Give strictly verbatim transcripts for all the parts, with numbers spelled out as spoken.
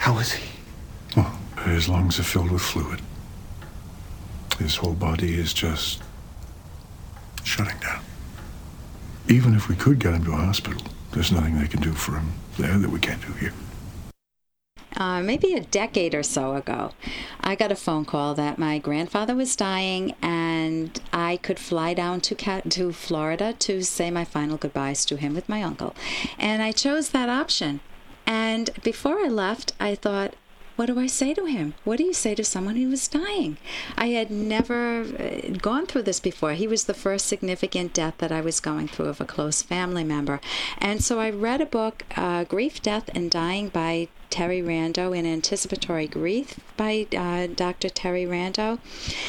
How is he? Well, his lungs are filled with fluid. His whole body is just shutting down. Even if we could get him to a hospital, there's nothing they can do for him there that we can't do here. Uh, maybe a decade or so ago, I got a phone call that my grandfather was dying and I could fly down to to Florida to say my final goodbyes to him with my uncle. And I chose that option. And before I left, I thought, what do I say to him? What do you say to someone who was dying? I had never gone through this before. He was the first significant death that I was going through of a close family member. And so I read a book, uh, Grief, Death, and Dying by Terry Rando, in Anticipatory Grief by uh, Doctor Terry Rando.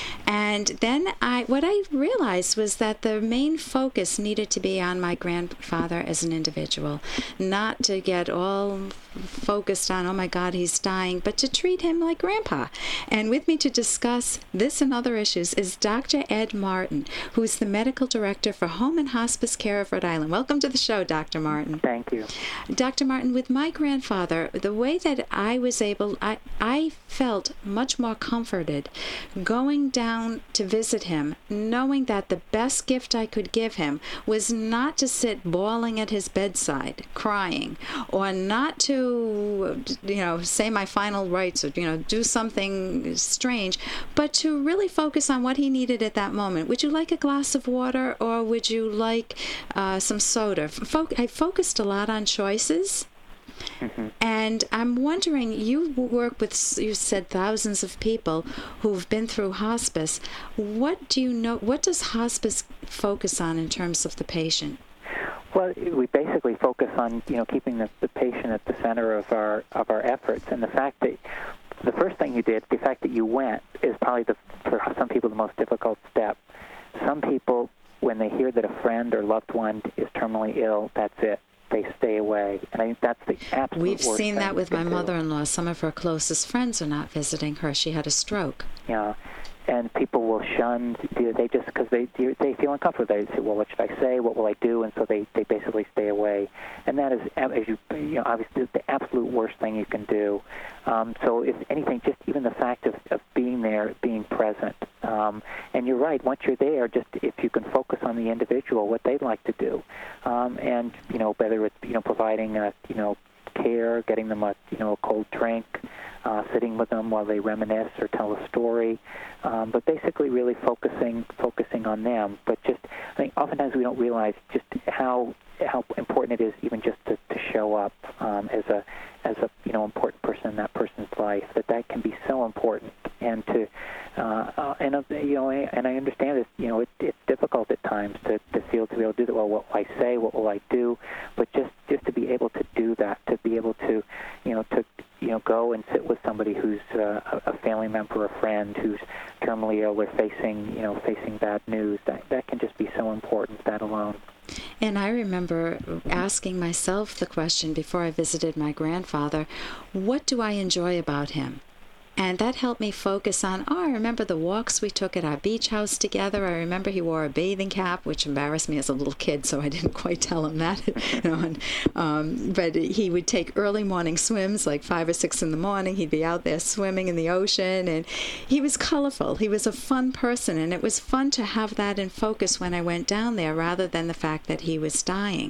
And then I, what I realized was that the main focus needed to be on my grandfather as an individual, not to get all focused on, oh my God, he's dying, but to treat him like Grandpa. And with me to discuss this and other issues is Doctor Ed Martin, who is the Medical Director for Home and Hospice Care of Rhode Island. Welcome to the show, Doctor Martin. Thank you. Doctor Martin, with my grandfather, the way that I was able, I, I felt much more comforted going down to visit him, knowing that the best gift I could give him was not to sit bawling at his bedside, crying, or not to, you know, say my final rites or, you know, do something strange, but to really focus on what he needed at that moment. Would you like a glass of water, or would you like uh, some soda? Fo- I focused a lot on choices. Mm-hmm. And I'm wondering, you work with, you said, thousands of people who've been through hospice. What do you know, what does hospice focus on in terms of the patient? Well, we basically focus on, you know, keeping the, the patient at the center of our of our efforts. And the fact that the first thing you did, the fact that you went, is probably, the, for some people, the most difficult step. Some people, when they hear that a friend or loved one is terminally ill, that's it. They stay away. And I think that's the absolute We've worst seen that with my do. mother-in-law. Some of her closest friends are not visiting her. She had a stroke. Yeah. And people will shun, they just, because they they feel uncomfortable. They say, well, what should I say? What will I do? And so they, they basically stay away. And that is, as you, you know, obviously the absolute worst thing you can do. Um, so if anything, just even the fact of, of being there, being present. Um, and you're right, once you're there, just if you can focus on the individual, what they'd like to do. Um, and, you know, whether it's, you know, providing, a, you know, care, getting them a, you know, a cold drink, uh, sitting with them while they reminisce or tell a story, um, but basically really focusing focusing on them. But just, I think oftentimes we don't realize just how how important it is even just to, to show up um, as a as a you know important person in that person's life. That that can be so important, and to uh, uh, and uh, you know and I understand it. You know it, it's difficult at times to, to feel to be able to do that. Well, what will I say? What will I do? But just just to be able to do that, to be able to you know to you know go and sit with somebody who's uh, a family member, a friend who's terminally ill or facing you know facing bad news. That that can just be so important. That alone. And I remember asking myself the question before I visited my grandfather, what do I enjoy about him? And that helped me focus on, oh, I remember the walks we took at our beach house together. I remember he wore a bathing cap, which embarrassed me as a little kid, so I didn't quite tell him that. you know, and, um, but he would take early morning swims, like five or six in the morning. He'd be out there swimming in the ocean, and he was colorful. He was a fun person, and it was fun to have that in focus when I went down there, rather than the fact that he was dying.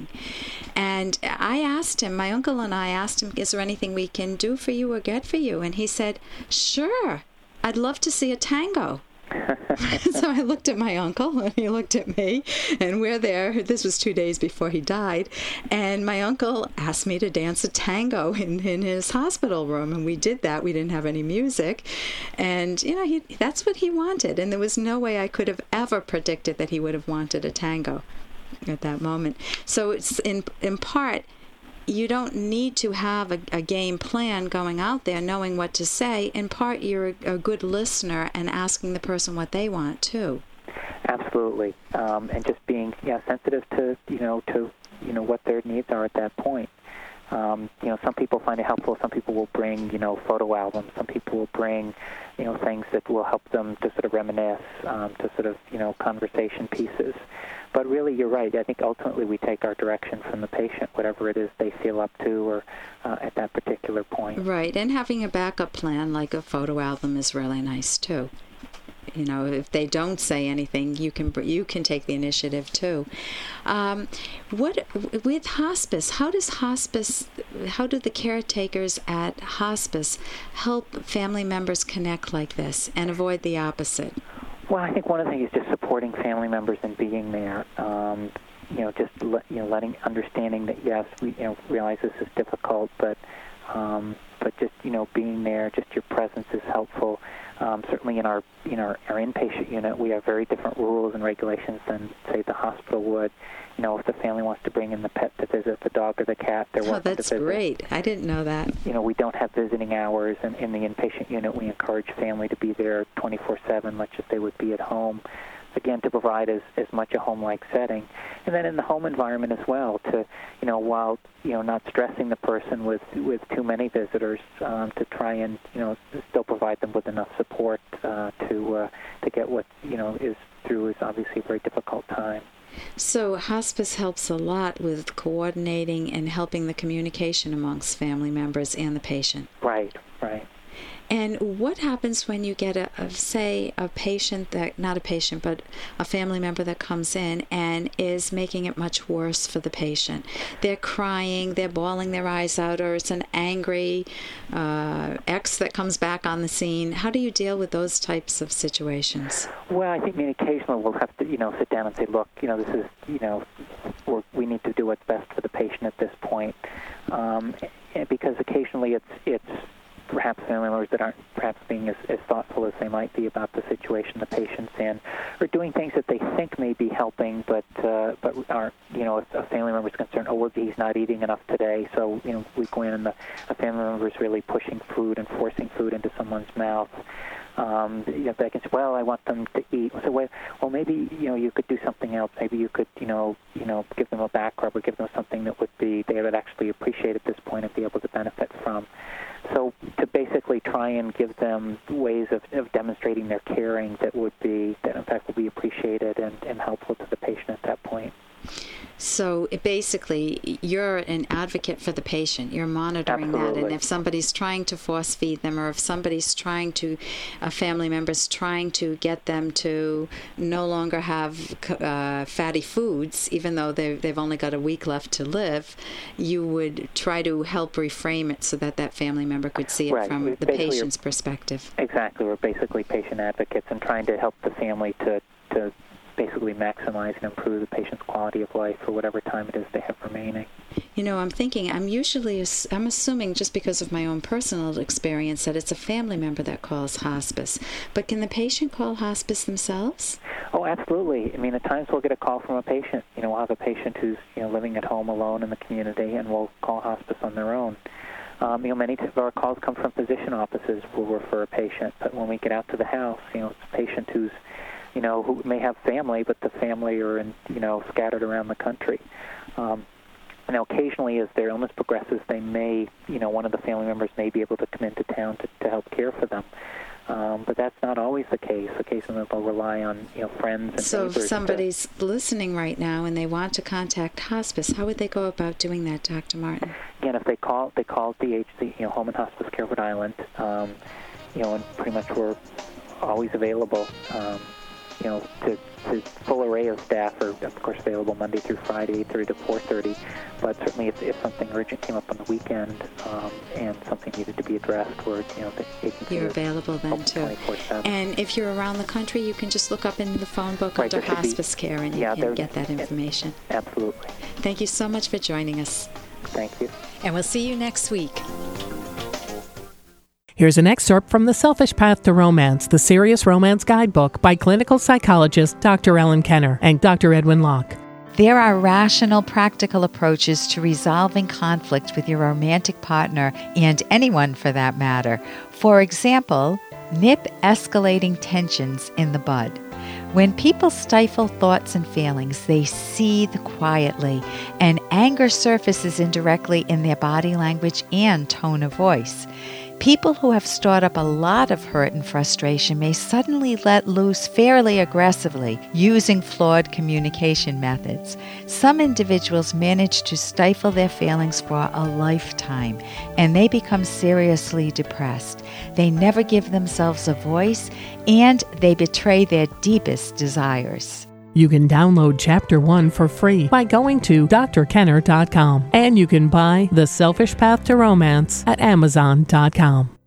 And I asked him, my uncle and I asked him, is there anything we can do for you or get for you? And he said, sure, I'd love to see a tango. So I looked at my uncle, and he looked at me, and we're there. This was two days before he died, and my uncle asked me to dance a tango in, in his hospital room, and we did that. We didn't have any music, and you know, he, that's what he wanted, and there was no way I could have ever predicted that he would have wanted a tango at that moment. So it's in in part, you don't need to have a, a game plan going out there knowing what to say. In part, you're a, a good listener and asking the person what they want, too. Absolutely. Um, and just being yeah, sensitive to, you know, to, you know, what their needs are at that point. Um, you know, some people find it helpful. Some people will bring, you know, photo albums. Some people will bring, you know, things that will help them to sort of reminisce, um, to sort of, you know, conversation pieces. But really, you're right. I think ultimately we take our direction from the patient, whatever it is they feel up to or uh, at that particular point. Right, and having a backup plan like a photo album is really nice too. You know, if they don't say anything, you can you can take the initiative too. Um, what with hospice? How does hospice? How do the caretakers at hospice help family members connect like this and avoid the opposite? Well, I think one of the things is just supporting family members and being there. Um, you know, just le- you know, letting understanding that yes, we you know realize this is difficult, but um, but just you know being there, just your presence is helpful. Um, certainly in our in our, our inpatient unit, we have very different rules and regulations than, say, the hospital would. You know, if the family wants to bring in the pet to visit, the dog or the cat, they're oh, welcome to that's visit. Great. I didn't know that. You know, we don't have visiting hours, and in the inpatient unit, we encourage family to be there twenty-four seven, much as they would be at home. Again, to provide as, as much a home-like setting. And then in the home environment as well, to, you know, while, you know, not stressing the person with, with too many visitors, um, to try and, you know, still provide them with enough support uh, to uh, to get what, you know, is through is obviously a very difficult time. So hospice helps a lot with coordinating and helping the communication amongst family members and the patient. Right, right. And what happens when you get, a, a say, a patient that, not a patient, but a family member that comes in and is making it much worse for the patient? They're crying, they're bawling their eyes out, or it's an angry uh, ex that comes back on the scene. How do you deal with those types of situations? Well, I think I mean, occasionally we'll have to, you know, sit down and say, look, you know, this is, you know, we're, we need to do what's best for the patient at this point. Um, because occasionally it's, it's, perhaps family members that aren't perhaps being as, as thoughtful as they might be about the situation the patient's in, or doing things that they think may be helping, but uh, but aren't. You know, if a family member's concerned, oh, well, he's not eating enough today, so you know we go in and the a family member is really pushing food and forcing food into someone's mouth. Um, you know, they can say, well, I want them to eat. So, well, well, maybe you know you could do something else. Maybe you could, you know, you know, give them a back rub or give them something that would be they would actually appreciate at this point and be able to benefit from. So to basically try and give them ways of, of demonstrating their caring that would be, that in fact will be appreciated and, and helpful to the patient at that point. So it basically, you're an advocate for the patient. You're monitoring Absolutely. that. And if somebody's trying to force feed them, or if somebody's trying to, a family member's trying to get them to no longer have uh, fatty foods, even though they've, they've only got a week left to live, you would try to help reframe it so that that family member could see it right. from we the patient's perspective. Exactly. We're basically patient advocates and trying to help the family to, to basically maximize and improve the patient's quality of life for whatever time it is they have remaining. You know, I'm thinking, I'm usually, I'm assuming just because of my own personal experience that it's a family member that calls hospice. But can the patient call hospice themselves? Oh, absolutely. I mean, at times we'll get a call from a patient. You know, we'll have a patient who's, you know, living at home alone in the community and will call hospice on their own. Um, you know, many of our calls come from physician offices. We'll refer a patient. But when we get out to the house, you know, it's a patient who's, you know, who may have family, but the family are, in, you know, scattered around the country. Um, now, occasionally, as their illness progresses, they may, you know, one of the family members may be able to come into town to, to help care for them. Um, but that's not always the case. Occasionally, they'll rely on, you know, friends and so neighbors. So if somebody's to, listening right now and they want to contact hospice, how would they go about doing that, Doctor Martin? Again, if they call, they call D H C, you know, Home and Hospice Care Rhode Island, um, you know, and pretty much we're always available. Um, you know, to, to full array of staff are, of course, available Monday through Friday, eight thirty to four thirty. But certainly if, if something urgent came up on the weekend um, and something needed to be addressed, we're, you know, the agency You're available then, too. twenty-four seven. And if you're around the country, you can just look up in the phone book right, under hospice be, care and yeah, you can get that information. Absolutely. Thank you so much for joining us. Thank you. And we'll see you next week. Here's an excerpt from The Selfish Path to Romance, the Serious Romance Guidebook by clinical psychologist Doctor Ellen Kenner and Doctor Edwin Locke. There are rational, practical approaches to resolving conflict with your romantic partner and anyone for that matter. For example, nip escalating tensions in the bud. When people stifle thoughts and feelings, they seethe quietly, and anger surfaces indirectly in their body language and tone of voice. People who have stored up a lot of hurt and frustration may suddenly let loose fairly aggressively using flawed communication methods. Some individuals manage to stifle their feelings for a lifetime, and they become seriously depressed. They never give themselves a voice, and they betray their deepest desires. You can download Chapter one for free by going to d r kenner dot com, and you can buy The Selfish Path to Romance at amazon dot com.